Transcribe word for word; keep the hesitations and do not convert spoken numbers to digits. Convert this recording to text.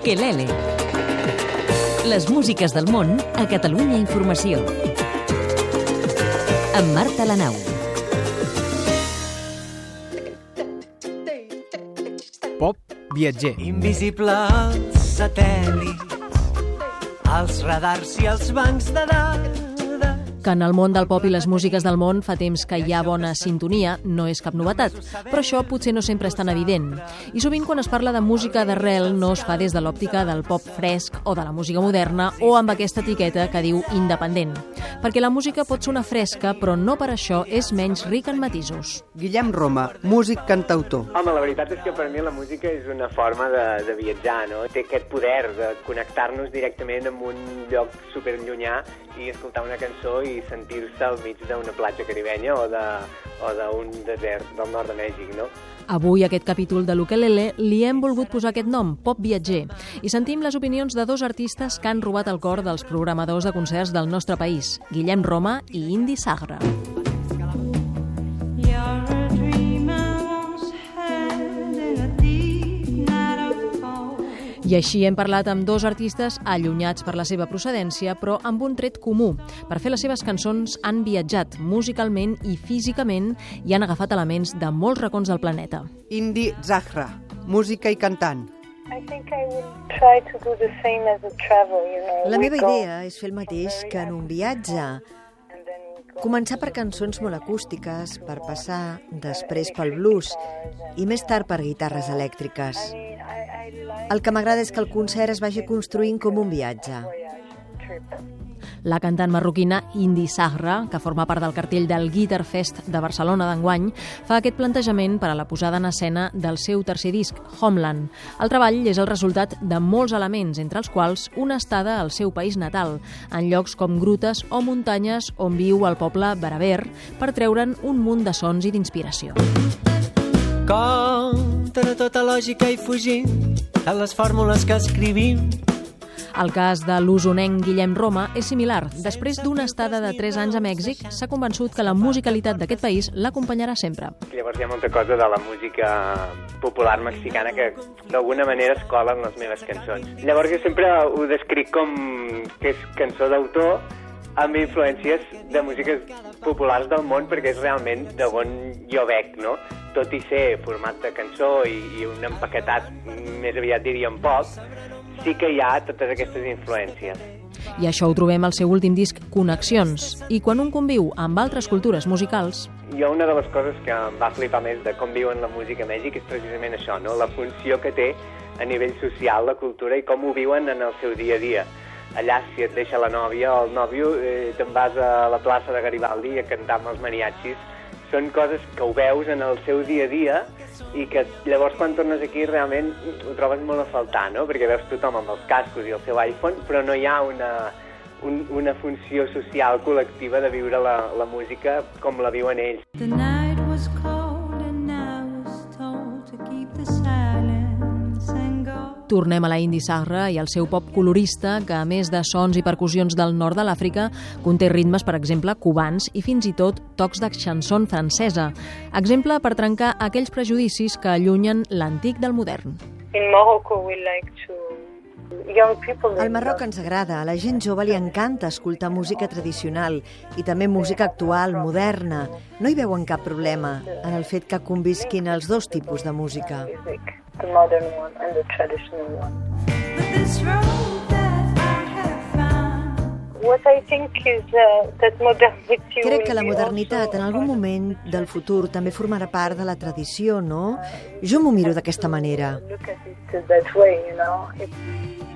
L'Ukelele. Les músiques del món a Catalunya Informació. Amb Marta Lanau. Pop viatger. Invisibles satèl·lits, els radars i els bancs de dades. Que en el món del pop i les músiques del món fa temps que hi ha bona sintonia no és cap novetat, però això potser no sempre és tan evident. I sovint quan es parla de música d'arrel no es fa des de l'òptica del pop fresc o de la música moderna o amb aquesta etiqueta que diu independent. Perquè la música pot sonar fresca, però no per això és menys rica en matisos. Guillem Roma, músic cantautor. Home, la veritat és que per mi la música és una forma de, de viatjar, no? Té aquest poder de connectar-nos directament amb un lloc superllunyà i escoltar una cançó i sentir-se al mig d'una platja caribenya o d'un desert del nord de Mèxic, no? Avui, aquest capítol de l'Ukelele, li hem volgut posar aquest nom, Pop Viatger, i sentim les opinions de dos artistes que han robat el cor dels programadors de concerts del nostre país, Guillem Roma i Indy Sagra. I així hem parlat amb dos artistes allunyats per la seva procedència, però amb un tret comú. Per fer les seves cançons han viatjat musicalment i físicament i han agafat elements de molts racons del planeta. Indy Sagra, música i cantant. La meva idea és fer el mateix que en un viatge. Començar per cançons molt acústiques, per passar després pel blues i més tard per guitarres elèctriques. El que m'agrada és que el concert es vagi construint com un viatge. La cantant marroquina Indy Sagra, que forma part del cartell del Guitar Fest de Barcelona d'enguany, fa aquest plantejament per a la posada en escena del seu tercer disc, Homeland. El treball és el resultat de molts elements, entre els quals una estada al seu país natal, en llocs com grutes o muntanyes on viu el poble bereber, per treure'n un munt de sons i d'inspiració. Contra tota lògica i fugint de les fórmules que escrivim. El cas de l'usonenc Guillem Roma és similar. Després d'una estada de tres anys a Mèxic, s'ha convençut que la musicalitat d'aquest país l'acompanyarà sempre. Llavors hi ha molta cosa de la música popular mexicana que d'alguna manera es cola en les meves cançons. Llavors jo sempre ho descric com que és cançó d'autor amb influències de músiques populars del món, perquè és realment d'on jo bec, no? Tot i ser format de cançó i, i un empaquetat, més aviat diríem pop, sí que hi ha totes aquestes influències. I això ho trobem al seu últim disc, Connexions. I quan un conviu amb altres cultures musicals... Jo una de les coses que em va flipar més de com viuen la música a Mèxic és precisament això, no? La funció que té a nivell social la cultura i com ho viuen en el seu dia a dia. Allà, si et deixa la nòvia o el nòvio, eh, te'n vas a la plaça de Garibaldi a cantar amb els mariachis. Són coses que ho veus en el seu dia a dia i que llavors quan tornes aquí realment ho trobes molt a faltar, no? Perquè veus tothom amb els cascos i el seu iPhone, però no hi ha una, un, una funció social col·lectiva de viure la, la música com la viuen ells. The night was cold and I was told to keep the silence and go. Tornem a la Indy Sagra i al seu pop colorista, que a més de sons i percussions del nord de l'Àfrica, conté ritmes, per exemple, cubans i fins i tot tocs de chanson francesa. Exemple per trencar aquells prejudicis que allunyen l'antic del modern. Al Marroc ens agrada, a la gent jove li encanta escoltar música tradicional i també música actual, moderna. No hi veuen cap problema en el fet que convisquin els dos tipus de música. The modern one and the traditional one. But this road that I have found. What I think is uh, that modernity. Crec que la modernitat en algun moment del futur també formarà part de la tradició, no? Jo m'ho miro d'aquesta manera. Look at it that way, you know. It's...